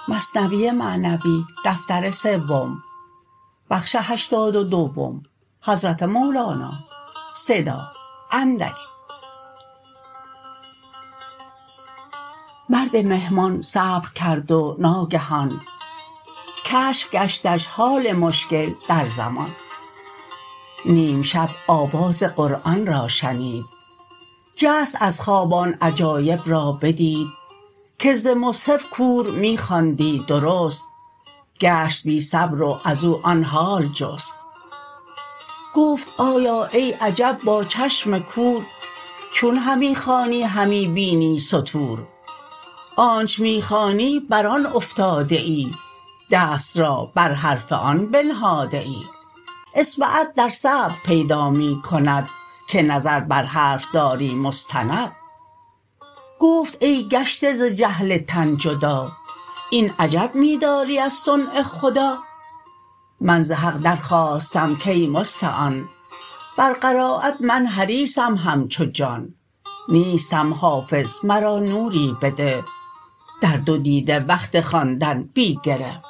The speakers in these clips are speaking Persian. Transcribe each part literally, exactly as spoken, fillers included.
مثنوی معنوی دفتر سوم بخش هشتاد و دوم حضرت مولانا صدا اندریم. مرد مهمان صبر کرد و ناگهان کشف گشتش حال مشکل در زمان. نیم شب آواز قرآن را شنید، جست از خواب آن عجایب را بدید که ز مصحف کور می خواندی درست. گشت بی صبر و ازو آن حال جست. گفت آیا ای عجب با چشم کور چون همی خوانی همی بینی سطور؟ آنچ می خوانی بر آن افتاده ای، دست را بر حرف آن بنهاده ای. اصبعت در صبر پیدا می کند که نظر بر حرف داری مستند. گفت ای گشته ز جهل تن جدا، این عجب می داری از صنع خدا؟ من ز حق در خواستم کای مستعان، بر قرایت من حریصم همچو جان. نیستم حافظ مرا نوری بده، در دو دیده وقت خواندن بی گره.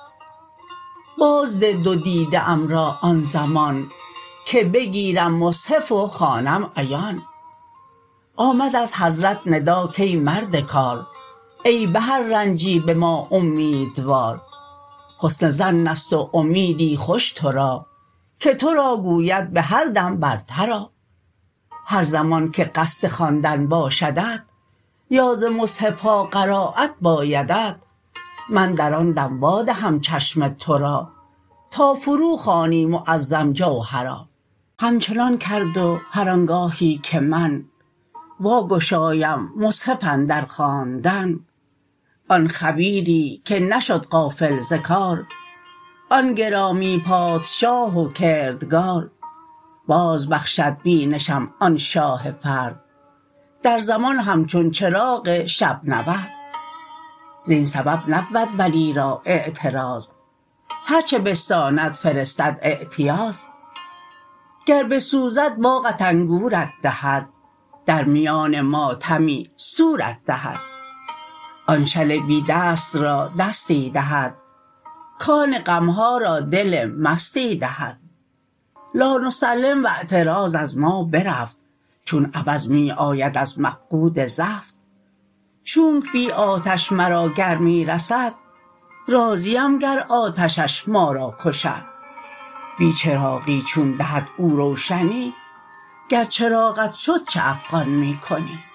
باز ده دو دیده ام را آن زمان، که بگیرم مصحف و خوانم عیان. آمد از حضرت ندا کای مرد کار، ای به هر رنجی به ما امیدوار. حسن ظنست و امیدی خوش ترا، که ترا گوید به هر دم برتر آ. هر زمان که قصد خواندن باشدت، یا ز مصحفها قرایت بایدت، من در آن دم وا دهم چشم ترا، تا فرو خوانی معظم جوهرا. همچنان کرد و هر آنگاهی که من وا گشایم مصحف اندر خواندن، آن خبیری که نشد غافل ز کار، آن گرامی پادشاه و کردگار، باز بخشد بینشم آن شاه فرد، در زمان همچون چراغ شب نورد. زین سبب نبود ولی را اعتراض، هرچه بستاند فرستد اعتیاض. گر بسوزد باغت انگورت دهد، در میان ماتمی سورت دهد. آن شل بی دست را دستی دهد، کان غمها را دل مستی دهد. لا نسلم و اعتراض از ما برفت، چون عوض می آید از مفقود زفت. چونک بی آتش مرا گرمی رسد، راضیم گر آتشش ما را کشد. بی چراغی چون دهد او روشنی، گر چراغت شد چه افغان می کنی؟